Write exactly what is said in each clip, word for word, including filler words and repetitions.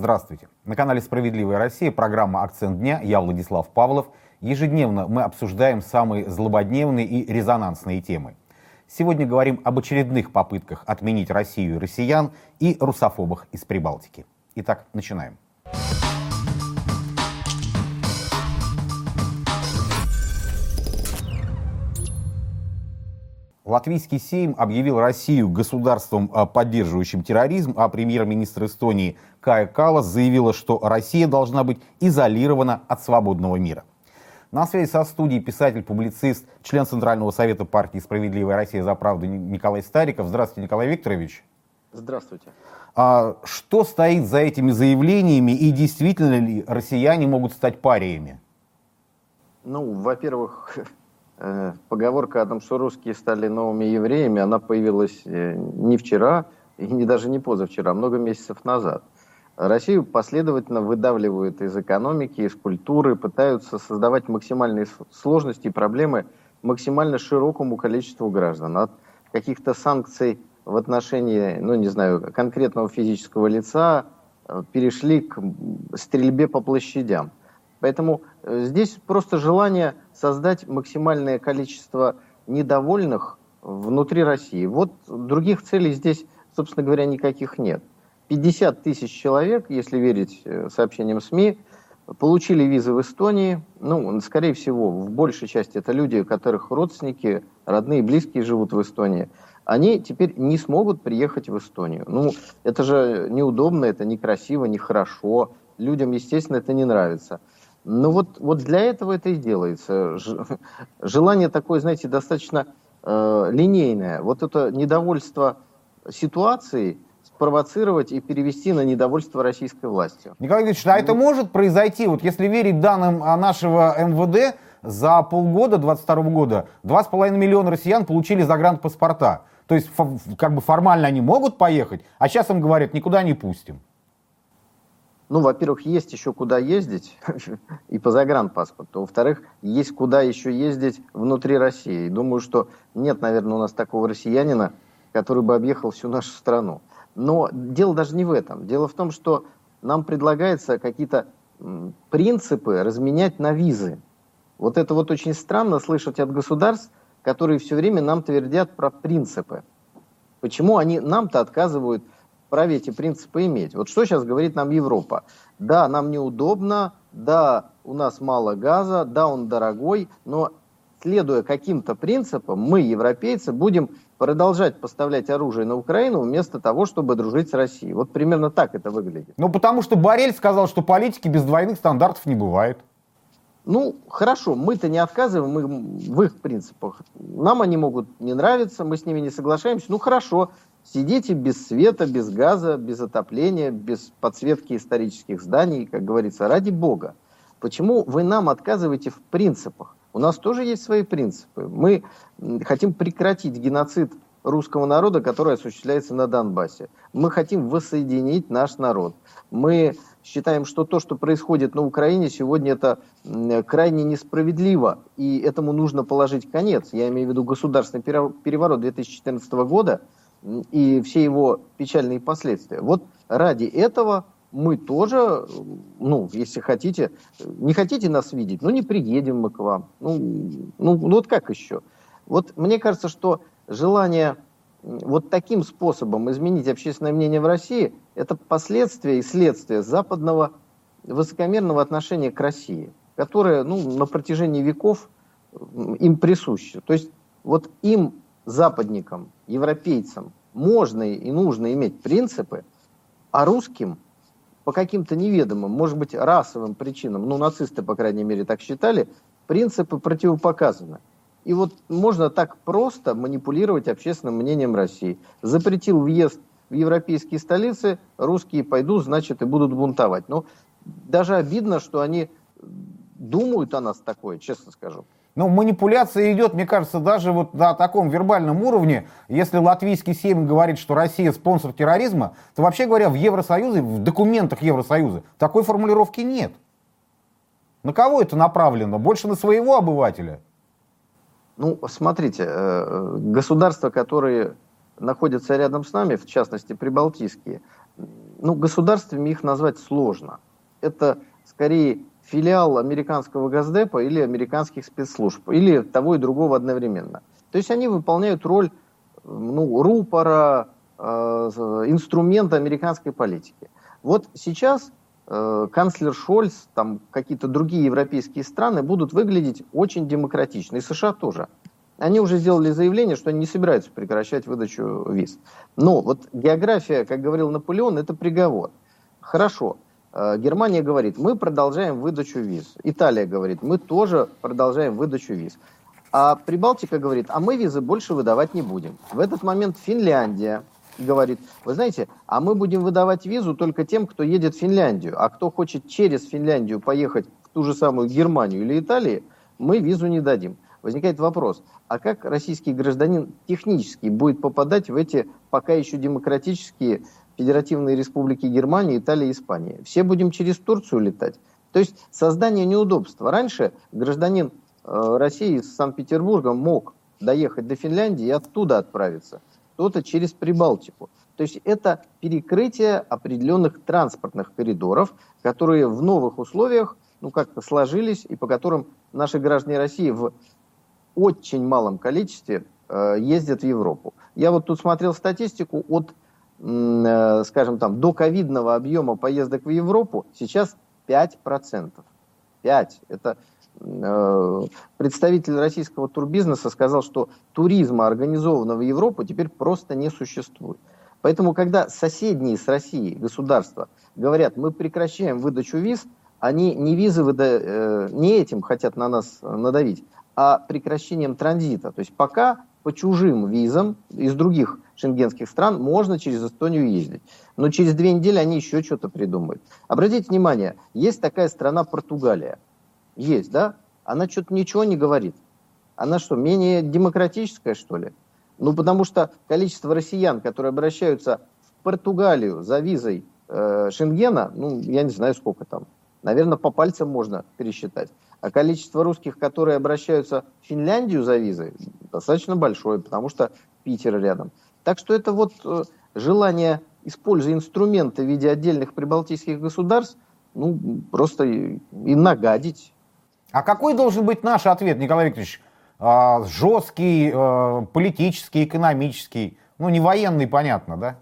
Здравствуйте. На канале «Справедливая Россия» программа «Акцент дня». Я Владислав Павлов. Ежедневно мы обсуждаем самые злободневные и резонансные темы. Сегодня говорим об очередных попытках отменить Россию и россиян и русофобах из Прибалтики. Итак, начинаем. Латвийский Сейм объявил Россию государством, поддерживающим терроризм, а премьер-министр Эстонии Кая Каллас заявила, что Россия должна быть изолирована от свободного мира. На связи со студией писатель-публицист, член Центрального совета партии «Справедливая Россия за правду» Николай Стариков. Здравствуйте, Николай Викторович. Здравствуйте. А что стоит за этими заявлениями и действительно ли россияне могут стать париями? Ну, во-первых, поговорка о том, что русские стали новыми евреями, она появилась не вчера и не даже не позавчера, а много месяцев назад. Россию последовательно выдавливают из экономики, из культуры, пытаются создавать максимальные сложности и проблемы максимально широкому количеству граждан. От каких-то санкций в отношении, ну не знаю, конкретного физического лица перешли к стрельбе по площадям. Поэтому здесь просто желание создать максимальное количество недовольных внутри России. Вот других целей здесь, собственно говоря, никаких нет. пятьдесят тысяч человек, если верить сообщениям СМИ, получили визы в Эстонии. Ну, скорее всего, в большей части это люди, у которых родственники, родные, близкие живут в Эстонии. Они теперь не смогут приехать в Эстонию. Ну, это же неудобно, это некрасиво, нехорошо. Людям, естественно, это не нравится. Ну вот, вот для этого это и делается. Желание такое, знаете, достаточно э, линейное. Вот это недовольство ситуацией спровоцировать и перевести на недовольство российской властью. Николай Викторович, а это может произойти? Вот если верить данным нашего эм вэ дэ, за полгода двадцать второго года два с половиной миллиона россиян получили загранпаспорта. То есть как бы формально они могут поехать, а сейчас им говорят, никуда не пустим. Ну, во-первых, есть еще куда ездить и по загранпаспорту. Во-вторых, есть куда еще ездить внутри России. И думаю, что нет, наверное, у нас такого россиянина, который бы объехал всю нашу страну. Но дело даже не в этом. Дело в том, что нам предлагается какие-то принципы разменять на визы. Вот это вот очень странно слышать от государств, которые все время нам твердят про принципы. Почему они нам-то отказывают в праве эти принципы иметь? Вот что сейчас говорит нам Европа? Да, нам неудобно, да, у нас мало газа, да, он дорогой, но следуя каким-то принципам, мы, европейцы, будем продолжать поставлять оружие на Украину вместо того, чтобы дружить с Россией. Вот примерно так это выглядит. Ну, потому что Боррель сказал, что политики без двойных стандартов не бывает. Ну, хорошо, мы-то не отказываем мы в их принципах. Нам они могут не нравиться, мы с ними не соглашаемся. Ну, хорошо, сидите без света, без газа, без отопления, без подсветки исторических зданий, как говорится, ради бога. Почему вы нам отказываете в принципах? У нас тоже есть свои принципы. Мы хотим прекратить геноцид русского народа, который осуществляется на Донбассе. Мы хотим воссоединить наш народ. Мы считаем, что то, что происходит на Украине сегодня, это крайне несправедливо, и этому нужно положить конец. Я имею в виду государственный переворот две тысячи четырнадцатого года и все его печальные последствия. Вот ради этого мы тоже, ну, если хотите, не хотите нас видеть, ну, не приедем мы к вам. Ну, ну, ну вот как еще? Вот мне кажется, что желание вот таким способом изменить общественное мнение в России – это последствия и следствие западного высокомерного отношения к России, которое, ну, на протяжении веков им присуще. То есть вот им, западникам, европейцам, можно и нужно иметь принципы, а русским по каким-то неведомым, может быть, расовым причинам, ну, нацисты, по крайней мере, так считали, принципы противопоказаны. И вот можно так просто манипулировать общественным мнением России. Запретил въезд в европейские столицы, русские пойдут, значит, и будут бунтовать. Но даже обидно, что они думают о нас такое, честно скажу. Но манипуляция идет, мне кажется, даже вот на таком вербальном уровне. Если латвийский Сейм говорит, что Россия спонсор терроризма, то, вообще говоря, в Евросоюзе, в документах Евросоюза такой формулировки нет. На кого это направлено? Больше на своего обывателя? Ну, смотрите, государства, которые находятся рядом с нами, в частности, прибалтийские, ну, государствами их назвать сложно. Это скорее филиал американского Госдепа или американских спецслужб, или того и другого одновременно. То есть они выполняют роль ну, рупора, э, инструмента американской политики. Вот сейчас э, канцлер Шольц, там какие-то другие европейские страны будут выглядеть очень демократично, и США тоже. Они уже сделали заявление, что они не собираются прекращать выдачу виз. Но вот география, как говорил Наполеон, это приговор. Хорошо. Германия говорит, мы продолжаем выдачу виз. Италия говорит, мы тоже продолжаем выдачу виз. А Прибалтика говорит, а мы визы больше выдавать не будем. В этот момент Финляндия говорит, вы знаете, а мы будем выдавать визу только тем, кто едет в Финляндию. А кто хочет через Финляндию поехать в ту же самую Германию или Италию, мы визу не дадим. Возникает вопрос, а как российский гражданин технически будет попадать в эти пока еще демократические федеративные республики Германии, Италии и Испании? Все будем через Турцию летать? То есть создание неудобства. Раньше гражданин э, России из Санкт-Петербурга мог доехать до Финляндии и оттуда отправиться. Кто-то через Прибалтику. То есть это перекрытие определенных транспортных коридоров, которые в новых условиях ну, как-то сложились и по которым наши граждане России в очень малом количестве э, ездят в Европу. Я вот тут смотрел статистику от, э, скажем там, до ковидного объема поездок в Европу сейчас пять процентов. пять процентов. Это э, представитель российского турбизнеса сказал, что туризма, организованного в Европу, теперь просто не существует. Поэтому, когда соседние с Россией государства говорят, мы прекращаем выдачу виз, они не визы выда... э, не этим хотят на нас надавить, а прекращением транзита. То есть пока по чужим визам из других шенгенских стран можно через Эстонию ездить. Но через две недели они еще что-то придумают. Обратите внимание, есть такая страна Португалия. Есть, да? Она что-то ничего не говорит. Она что, менее демократическая, что ли? Ну, потому что количество россиян, которые обращаются в Португалию за визой э, Шенгена, ну, я не знаю, сколько там. Наверное, по пальцам можно пересчитать. А количество русских, которые обращаются в Финляндию за визой, достаточно большое, потому что Питер рядом. Так что это вот э, желание, используя инструменты в виде отдельных прибалтийских государств, ну, просто и, и нагадить. А какой должен быть наш ответ, Николай Викторович? А, жесткий, а, политический, экономический, ну, не военный, понятно, да?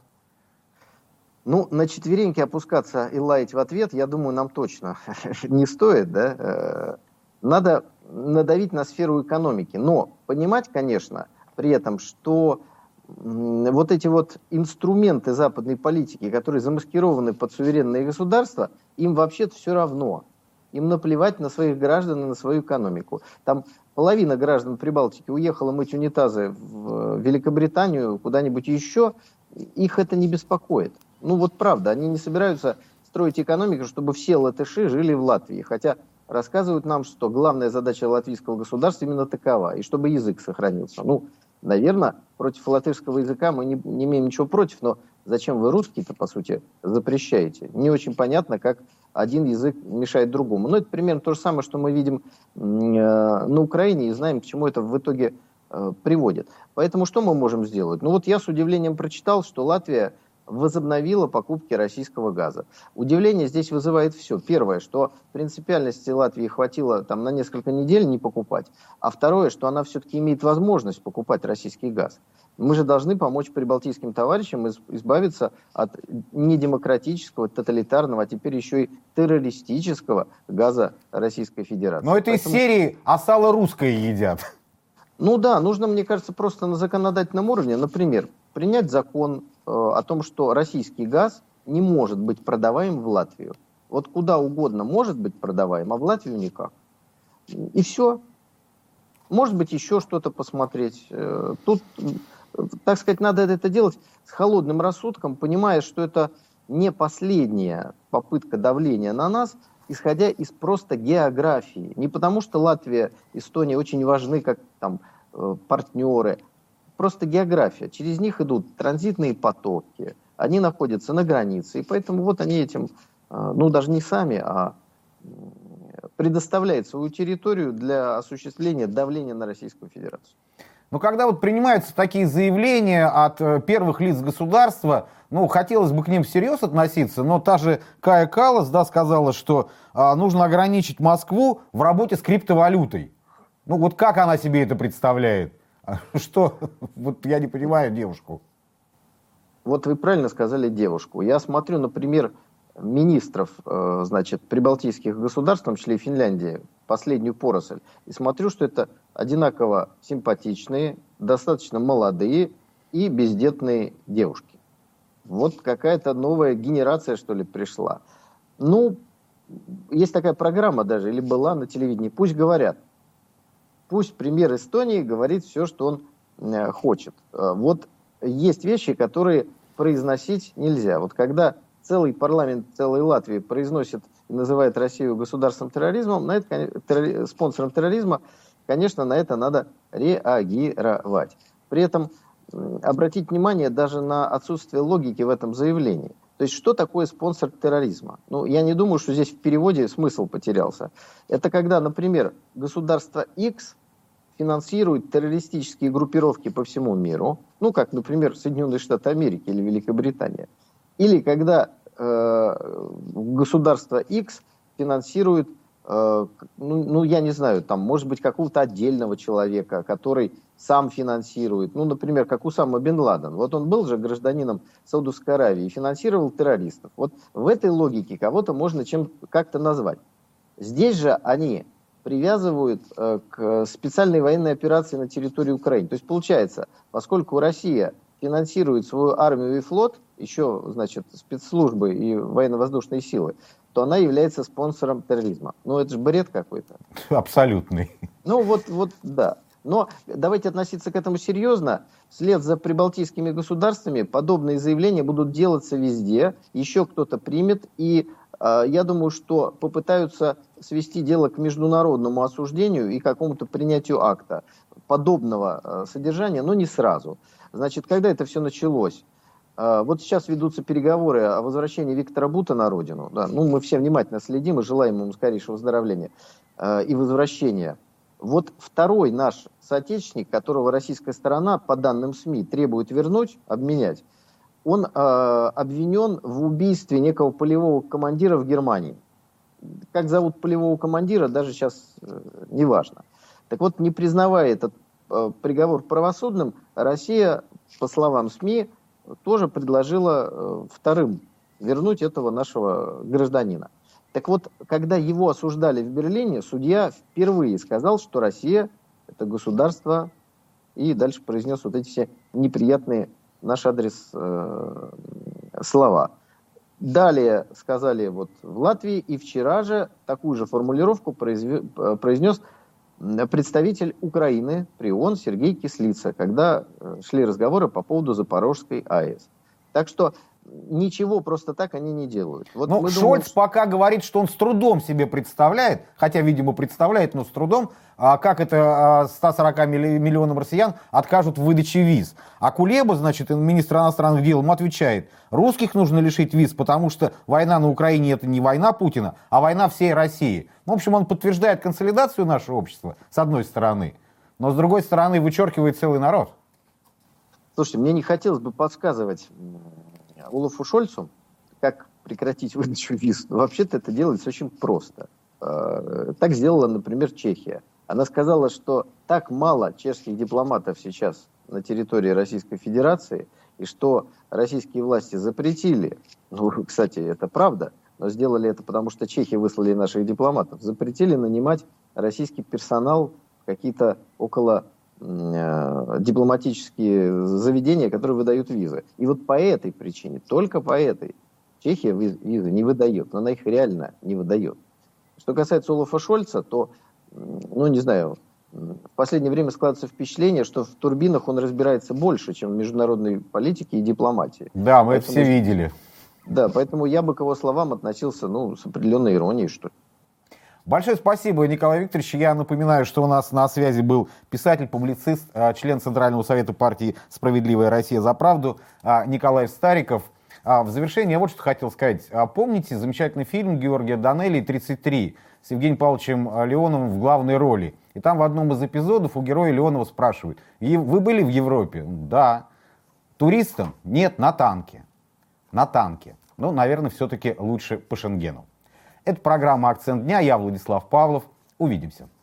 Ну, на четвереньки опускаться и лаять в ответ, я думаю, нам точно не стоит, да? Надо надавить на сферу экономики, но понимать, конечно, при этом, что вот эти вот инструменты западной политики, которые замаскированы под суверенные государства, им вообще-то все равно. Им наплевать на своих граждан и на свою экономику. Там половина граждан Прибалтики уехала мыть унитазы в Великобританию, куда-нибудь еще, их это не беспокоит. Ну вот правда, они не собираются строить экономику, чтобы все латыши жили в Латвии. Хотя рассказывают нам, что главная задача латвийского государства именно такова, и чтобы язык сохранился. Ну, наверное, против латышского языка мы не, не имеем ничего против, но зачем вы русский-то, по сути, запрещаете? Не очень понятно, как один язык мешает другому. Но это примерно то же самое, что мы видим э, на Украине, и знаем, к чему это в итоге э, приводит. Поэтому что мы можем сделать? Ну вот я с удивлением прочитал, что Латвия возобновила покупки российского газа. Удивление здесь вызывает все. Первое, что принципиальности Латвии хватило там, на несколько недель не покупать. А второе, что она все-таки имеет возможность покупать российский газ. Мы же должны помочь прибалтийским товарищам избавиться от недемократического, тоталитарного, а теперь еще и террористического газа Российской Федерации. Но это Поэтому... из серии «А сало русское едят». Ну да, нужно, мне кажется, просто на законодательном уровне, например, принять закон э, о том, что российский газ не может быть продаваем в Латвию. Вот куда угодно может быть продаваем, а в Латвию никак. И все. Может быть, еще что-то посмотреть. Э, тут, так сказать, надо это делать с холодным рассудком, понимая, что это не последняя попытка давления на нас, исходя из просто географии. Не потому, что Латвия, Эстония очень важны как там партнеры. Просто география. Через них идут транзитные потоки. Они находятся на границе. И поэтому вот они этим, ну даже не сами, а предоставляют свою территорию для осуществления давления на Российскую Федерацию. Но когда вот принимаются такие заявления от первых лиц государства, ну, хотелось бы к ним всерьез относиться, но та же Кая Каллас, да, сказала, что а, нужно ограничить Москву в работе с криптовалютой. Ну, вот как она себе это представляет? Что? Вот я не понимаю девушку. Вот вы правильно сказали девушку. Я смотрю, например, министров, э, значит, прибалтийских государств, в том числе и Финляндии, последнюю поросль, и смотрю, что это одинаково симпатичные, достаточно молодые и бездетные девушки. Вот какая-то новая генерация, что ли, пришла. Ну, есть такая программа даже, или была на телевидении, пусть говорят. Пусть премьер Эстонии говорит все, что он э, хочет. Э, вот есть вещи, которые произносить нельзя. Вот когда целый парламент целой Латвии произносит и называет Россию государственным терроризмом, на это, террори, спонсором терроризма, конечно, на это надо реагировать. При этом обратить внимание даже на отсутствие логики в этом заявлении. То есть, что такое спонсор терроризма? Ну, я не думаю, что здесь в переводе смысл потерялся. Это когда, например, государство X финансирует террористические группировки по всему миру, ну, как, например, Соединенные Штаты Америки или Великобритания. Или когда э, государство X финансирует, э, ну, ну, я не знаю, там, может быть, какого-то отдельного человека, который сам финансирует, ну, например, как Усама бен Ладен. Вот он был же гражданином Саудовской Аравии и финансировал террористов. Вот в этой логике кого-то можно чем как-то назвать. Здесь же они привязывают э, к специальной военной операции на территории Украины. То есть получается, поскольку Россия финансирует свою армию и флот, еще, значит, спецслужбы и военно-воздушные силы, то она является спонсором терроризма. Ну, это же бред какой-то. Абсолютный. Ну, вот, вот, да. Но давайте относиться к этому серьезно. Вслед за прибалтийскими государствами подобные заявления будут делаться везде. Еще кто-то примет. И э, я думаю, что попытаются свести дело к международному осуждению и какому-то принятию акта подобного э, содержания, но не сразу. Значит, когда это все началось? Э, вот сейчас ведутся переговоры о возвращении Виктора Бута на родину. Да? Ну, мы все внимательно следим и желаем ему скорейшего выздоровления э, и возвращения. Вот второй наш соотечественник, которого российская сторона, по данным СМИ, требует вернуть, обменять, он э, обвинен в убийстве некого полевого командира в Германии. Как зовут полевого командира, даже сейчас э, не важно. Так вот, не признавая этот э, приговор правосудным, Россия, по словам СМИ, тоже предложила э, вторым вернуть этого нашего гражданина. Так вот, когда его осуждали в Берлине, судья впервые сказал, что Россия – это государство, и дальше произнес вот эти все неприятные наш адрес э, слова. Далее сказали вот в Латвии, и вчера же такую же формулировку произве, произнес представитель Украины при ООН Сергей Кислица, когда шли разговоры по поводу Запорожской АЭС. Так что ничего просто так они не делают. Вот ну, мы Шольц думаем, что... пока говорит, что он с трудом себе представляет, хотя, видимо, представляет, но с трудом, а как это ста сорока миллионам россиян откажут в выдаче виз. А Кулеба, значит, министр иностранных дел, ему отвечает, русских нужно лишить виз, потому что война на Украине это не война Путина, а война всей России. В общем, он подтверждает консолидацию нашего общества, с одной стороны, но с другой стороны вычеркивает целый народ. Слушайте, мне не хотелось бы подсказывать Олафу Шольцу, как прекратить выдачу виз. Но вообще-то это делается очень просто. Так сделала, например, Чехия. Она сказала, что так мало чешских дипломатов сейчас на территории Российской Федерации, и что российские власти запретили, ну, кстати, это правда, но сделали это потому, что чехи выслали наших дипломатов, запретили нанимать российский персонал в какие-то около дипломатические заведения, которые выдают визы. И вот по этой причине, только по этой, Чехия визы не выдает, но она их реально не выдает. Что касается Олафа Шольца, то, ну не знаю, в последнее время складывается впечатление, что в турбинах он разбирается больше, чем в международной политике и дипломатии. Да, мы поэтому, это все видели. Да, поэтому я бы к его словам относился, ну, с определенной иронией, что ли. Большое спасибо, Николай Викторович. Я напоминаю, что у нас на связи был писатель, публицист, член Центрального совета партии «Справедливая Россия за правду» Николай Стариков. В завершение я вот что хотел сказать. Помните замечательный фильм Георгия Данелли «тридцать три» с Евгением Павловичем Леоновым в главной роли? И там в одном из эпизодов у героя Леонова спрашивают: вы были в Европе? Да. Туристом? Нет, на танке. на танке. Ну, наверное, все-таки лучше по Шенгену. Это программа «Акцент дня». Я Владислав Павлов. Увидимся.